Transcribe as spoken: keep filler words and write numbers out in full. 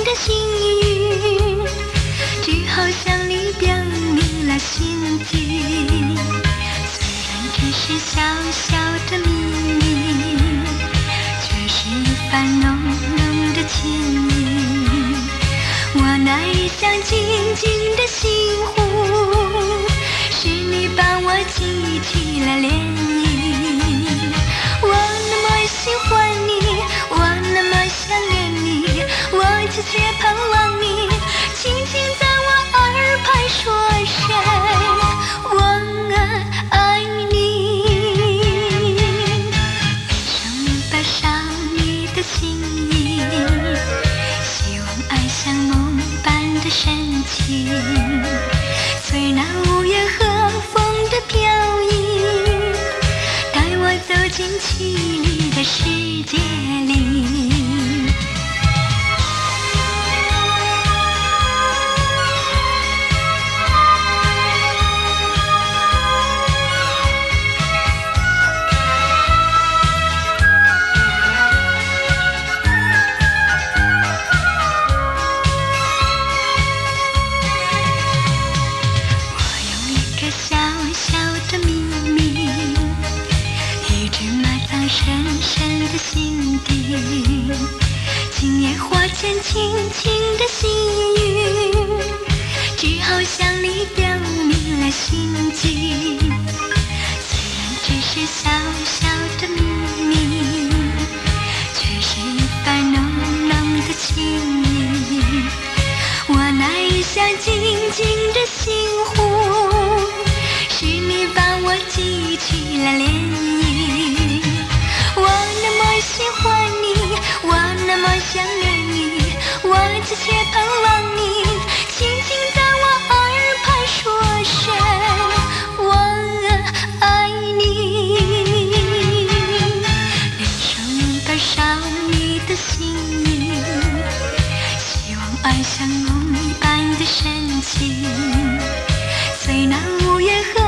的幸运，只好向你表明了心迹。虽然只是小小的秘密，却是一番浓浓的情意。我那一厢静静的心湖，是你帮我激起了涟漪。我那么喜欢你，我那么想念你，我急切盼望你轻轻在我耳畔说声我爱你。脸上面带上你的心意，希望爱像梦般的深情，随那五月和风的飘逸，带我走进绮丽的世界里。小小的秘密，一直埋藏深深的心底。今夜花间轻轻的细语，只好向你表明了心迹。虽然只是小小的秘密，却是一番浓浓的情意。我那一厢静静的心湖，是你帮我激起了涟漪。我那么喜欢你，我那么想念你，我急切盼望你轻轻在我耳畔说声我爱你。脸上面带上你的心意，希望爱像梦一般的深情，随那五月和